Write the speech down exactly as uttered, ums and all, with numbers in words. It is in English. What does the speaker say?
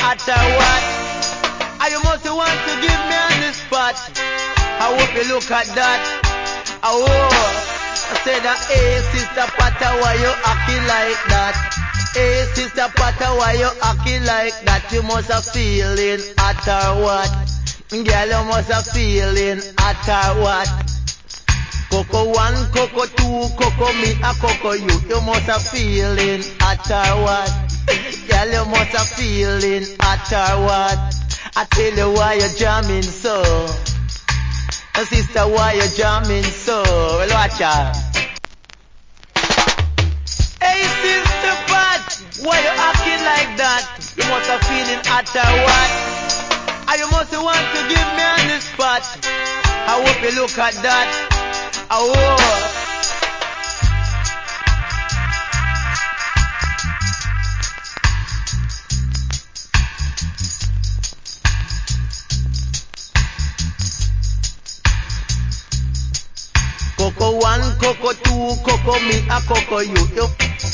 hot or what? I you must want to give me on the spot. I hope you look at that. Oh, I said that, hey sister Pata, why you acting like that? Hey sister Pata, why you acting like that? You must have feeling hot or what? Girl, you must have feeling hot or what? Coco one, Coco two, Coco me, a Coco you. You must have feeling hot or what? Girl, you must have feeling hot or what? I tell you why you're jamming so. And sister, why you jamming so? Well, watch out. Hey sister Pat, why you acting like that? You must have feeling hot or what? And you must want to give me on the spot. I hope you look at that. Oh. Coco one, Coco two, Coco me, a Coco you. You